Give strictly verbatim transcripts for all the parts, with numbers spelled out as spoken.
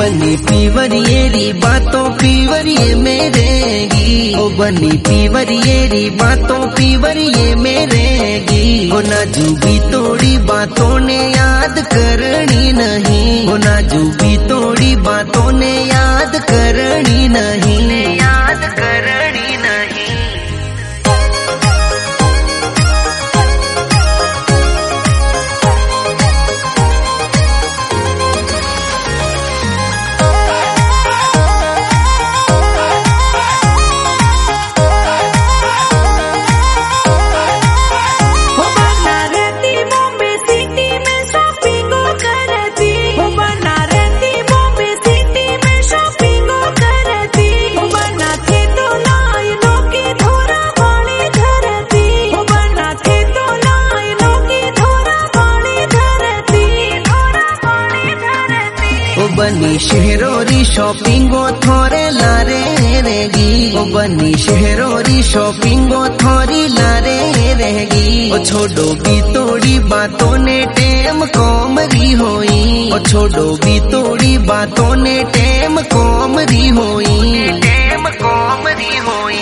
बनी पीवरियेरी बातों पीवरिये में रहेगी। ओ बनी पीवरियेरी बातों पीवरिये में रहेगी। ओ नाजुबी तोड़ी बातों ने याद करनी नहीं। ओ नाजुबी तोड़ी बातों ने याद करनी नहीं, याद करनी नहीं। बनी शहरोरी शॉपिंगो थोरे लारे रहेगी। ओ बनी शहरोरी शॉपिंगो थोरी लारे रहेगी। ओ छोड़ो भी तोड़ी बातों ने टेम कोमरी होई। ओ छोड़ो भी तोड़ी बातों ने टेम कोमरी होई, टेम कोमरी होई।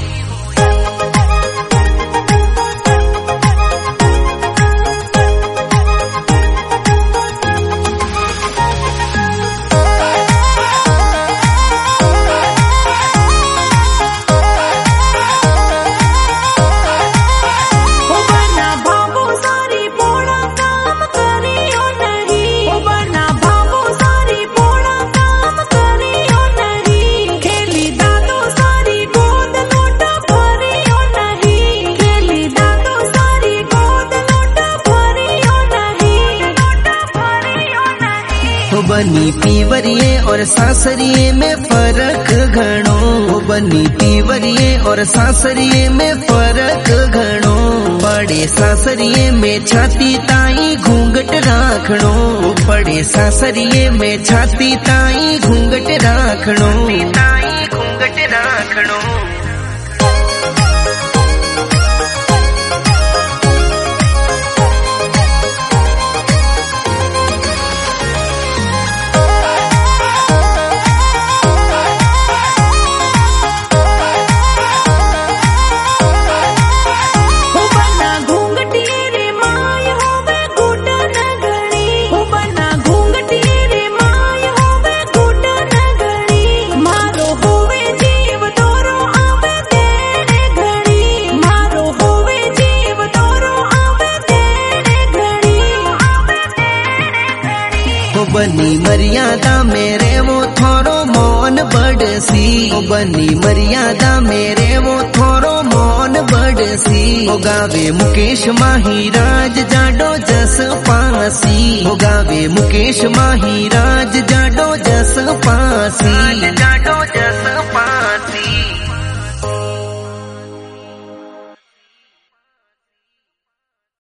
बनी पीवरिये और सासरिये में फर्क घणो। बनी पीवरिये और सासरिये में फर्क घणो। बड़े सासरिये में छाती ताई घूंघट राखणो। बड़े सासरिये में छाती ताई घूंघट राखणो, ताई घूंघट राखणो। बनी मर्यादा मेरे वो थोरो मौन बड़सी। ओ बनी मर्यादा मेरे वो थोरो मौन बड़सी। ओ गावे मुकेश माहीराज जाडो जस पासी। ओ गावे मुकेश माहीराज जाडो जस पासी, जाडो जस